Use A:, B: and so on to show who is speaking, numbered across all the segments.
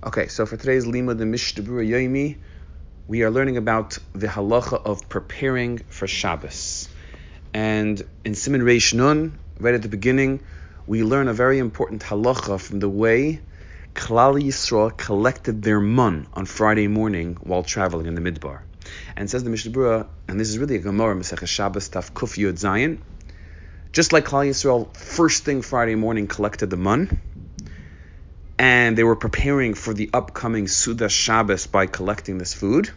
A: Okay, so for today's Limud the Mishnah Berurah Yomi, we are learning about the halacha of preparing for Shabbos. And in Siman Reish Nun, right at the beginning, we learn a very important halacha from the way Klal Yisrael collected their mun on Friday morning while traveling in the Midbar. And says the Mishnah Berurah, and this is really a Gemara, Masechah Shabbos, Taf Kuf Yud Zayin, just like Klal Yisrael first thing Friday morning collected the mun, and they were preparing for the upcoming Suda Shabbos by collecting this food,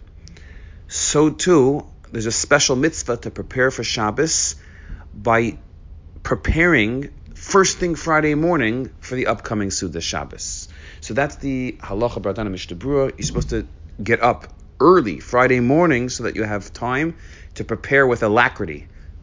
A: so too, there's a special mitzvah to prepare for Shabbos by preparing first thing Friday morning for the upcoming Suda Shabbos. So that's the halacha b'Radana Mishnah Berurah. You're supposed to get up early Friday morning so that you have time to prepare with alacrity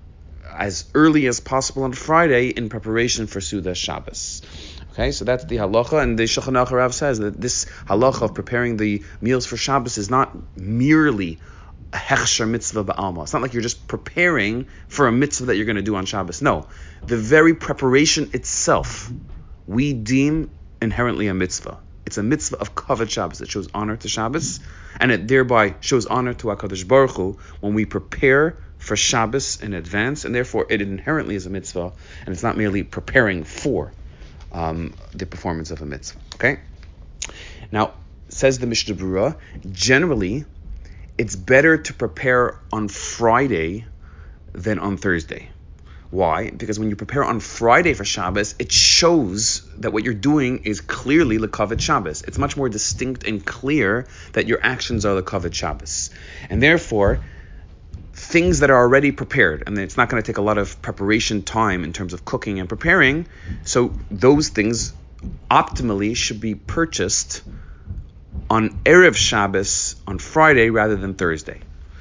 A: as early as possible on Friday in preparation for Suda Shabbos. Okay, so that's the halacha, and the Shulchan Aruch Rav says that this halacha of preparing the meals for Shabbos is not merely a hechsher mitzvah ba'alma. It's not like you're just preparing for a mitzvah that you're going to do on Shabbos. No, the very preparation itself we deem inherently a mitzvah. It's a mitzvah of kavod Shabbos. It shows honor to Shabbos, and it thereby shows honor to HaKadosh Baruch Hu when we prepare for Shabbos in advance, and therefore it inherently is a mitzvah, and it's not merely preparing for the performance of a mitzvah. Okay? Now, says the Mishnah Berurah, generally, it's better to prepare on Friday than on Thursday. Why? Because when you prepare on Friday for Shabbos, it shows that what you're doing is clearly l'kavod Shabbos. It's much more distinct and clear that your actions are l'kavod Shabbos. And therefore, things that are already prepared, and it's not going to take a lot of preparation time in terms of cooking and preparing, so those things optimally should be purchased on Erev Shabbos on Friday rather than Thursday.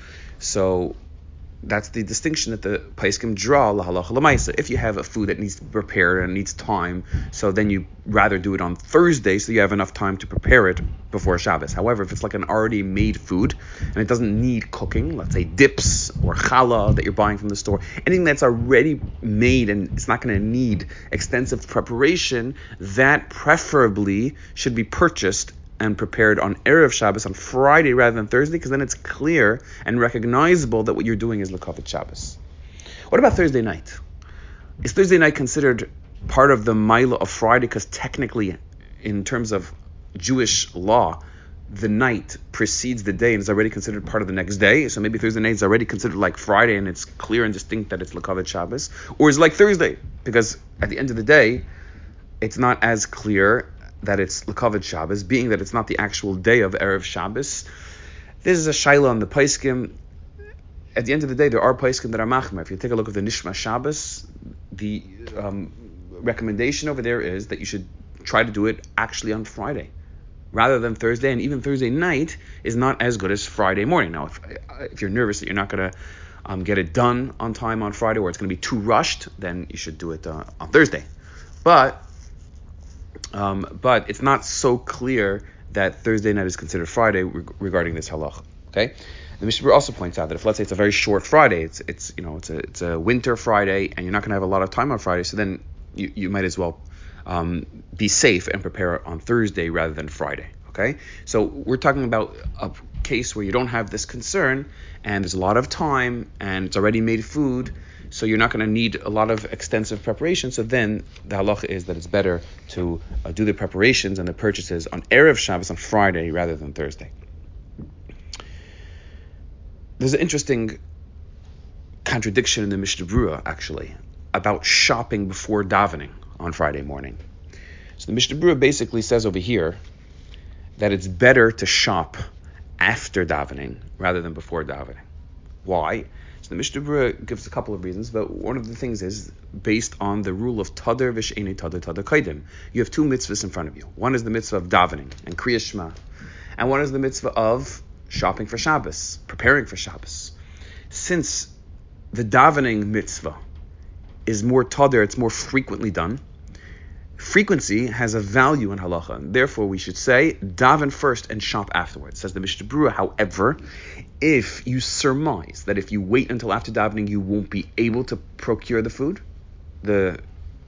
A: So that's the distinction that the Paiskim draw, lahalacha l'maisa. If you have a food that needs to be prepared and needs time, so then you rather do it on Thursday so you have enough time to prepare it before Shabbos. However, if it's like an already made food and it doesn't need cooking, let's say dips or challah that you're buying from the store, anything that's already made and it's not going to need extensive preparation, that preferably should be purchased and prepared on Erev Shabbos on Friday rather than Thursday, because then it's clear and recognizable that what you're doing is l'kavod Shabbos. What about Thursday night? Is Thursday night considered part of the Maila of Friday? Because technically, in terms of Jewish law, the night precedes the day and is already considered part of the next day. So maybe Thursday night is already considered like Friday and it's clear and distinct that it's l'kavod Shabbos. Or is it like Thursday? Because at the end of the day, it's not as clear that it's l'kavod Shabbos, being that it's not the actual day of Erev Shabbos. This is a shaila on the Paiskim. At the end of the day, there are Paiskim that are machmer. If you take a look at the Nishma Shabbos, the recommendation over there is that you should try to do it actually on Friday rather than Thursday, and even Thursday night is not as good as Friday morning. Now, if you're nervous that you're not going to get it done on time on Friday, or it's going to be too rushed, then you should do it on Thursday. But it's not so clear that Thursday night is considered Friday regarding this halacha. Okay, the Mishnah also points out that if, let's say, it's a very short Friday, it's a winter Friday, and you're not going to have a lot of time on Friday, so then you might as well be safe and prepare on Thursday rather than Friday. Okay, so we're talking about a case where you don't have this concern, and there's a lot of time, and it's already made food, so you're not going to need a lot of extensive preparation. So then the halacha is that it's better to do the preparations and the purchases on Erev Shabbos on Friday rather than Thursday. There's an interesting contradiction in the Mishnah Berurah, actually, about shopping before davening on Friday morning. So the Mishnah Berurah basically says over here that it's better to shop after davening rather than before davening. Why? So the Mishnah Berurah gives a couple of reasons, but one of the things is based on the rule of Tadar v'she'eni Tadar Tadar Kaidim. You have two mitzvahs in front of you. One is the mitzvah of davening and Kriyas Shema, and one is the mitzvah of shopping for Shabbos, preparing for Shabbos. Since the davening mitzvah is more Tadar, it's more frequently done, frequency has a value in halacha, and therefore we should say daven first and shop afterwards. Says the Mishnah Berurah, however, if you surmise that if you wait until after davening you won't be able to procure the food, the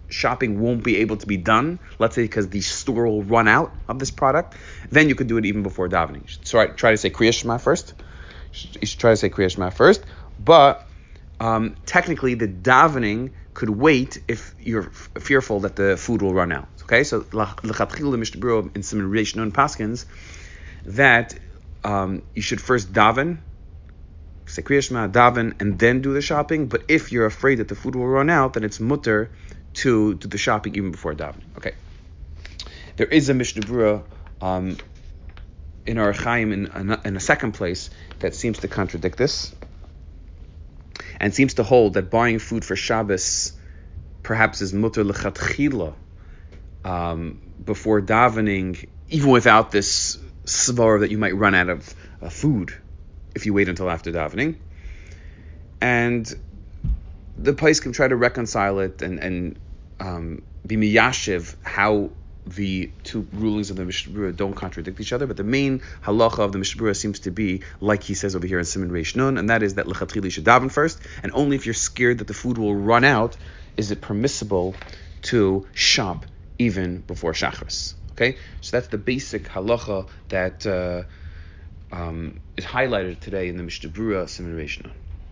A: shopping won't be able to be done, let's say because the store will run out of this product, then you could do it even before davening. You should try to say Kriya Shema first. You should try to say Kriya Shema first, but technically the davening could wait if you're fearful that the food will run out. Okay, so l'chatchila the Mishnah Berurah in Siman Reish Nun paskins that you should first daven, say Kriya Shema, daven, and then do the shopping. But if you're afraid that the food will run out, then it's mutter to do the shopping even before davening. Okay. There is a Mishnah Berurah in our Chaim in a second place that seems to contradict this, and seems to hold that buying food for Shabbos perhaps is mutter l'chatchila before davening, even without this svara that you might run out of food if you wait until after davening. And the place can try to reconcile it and be miyashiv how the two rulings of the Mishnah Berurah don't contradict each other, but the main halacha of the Mishnah Berurah seems to be, like he says over here in Siman Reish Nun, and that is that l'chatchila you should daven first, and only if you're scared that the food will run out is it permissible to shop even before Shachris. Okay, so that's the basic halacha that is highlighted today in the Mishnah Berurah Siman Reish Nun.